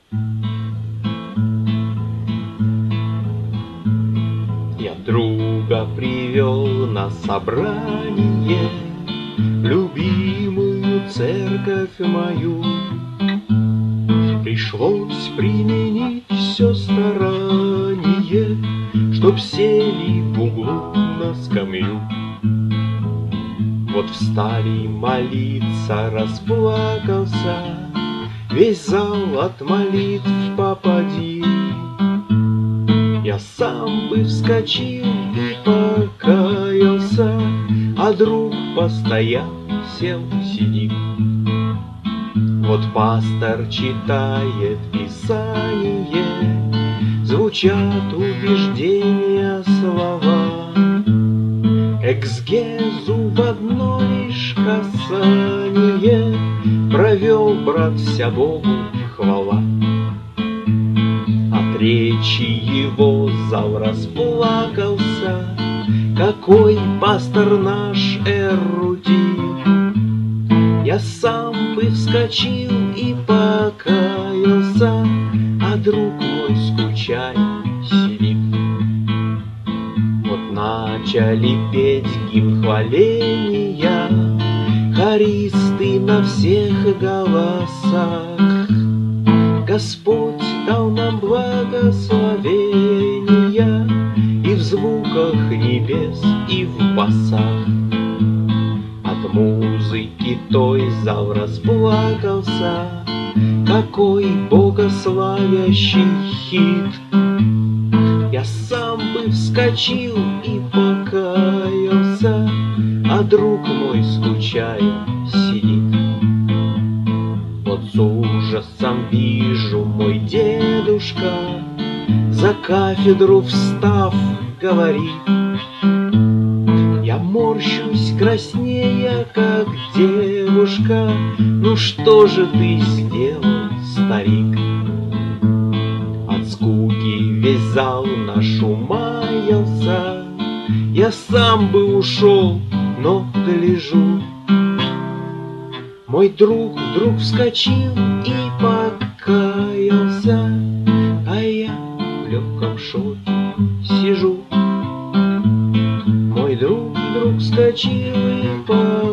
Я друга привел на собрание, любимую церковь мою. Пришлось применить все старание, чтоб сели в углу на скамью. Вот встали молиться, расплакался весь зал от молитв попади. Я сам бы вскочил и покаялся, а друг постоял, сел, сидит. Вот пастор читает Писание, звучат убеждения, слова. Эксгезу в одно лишь касание провел брат, вся Богу хвала. От речи его зал расплакался, какой пастор наш эрудит. Я сам бы вскочил и покаялся, а друг мой, скучая, сидит. Вот начали петь гимн хваления хористы на всех голосах. Господь дал нам благословения и в звуках небес, и в басах. От музыки той зал расплакался, какой богославящий хит. Я сам бы вскочил и покаялся, а друг мой, скучая, сидит. Вот с ужасом вижу, мой дедушка за кафедру встав говорит. Я морщусь краснея, как девушка. Ну что же ты сделал, старик? От скуки весь зал наш умаялся. Я сам бы ушел, но гляжу, мой друг вдруг вскочил и покаялся, а я в легком шоке сижу. Мой друг вдруг вскочил и покаялся.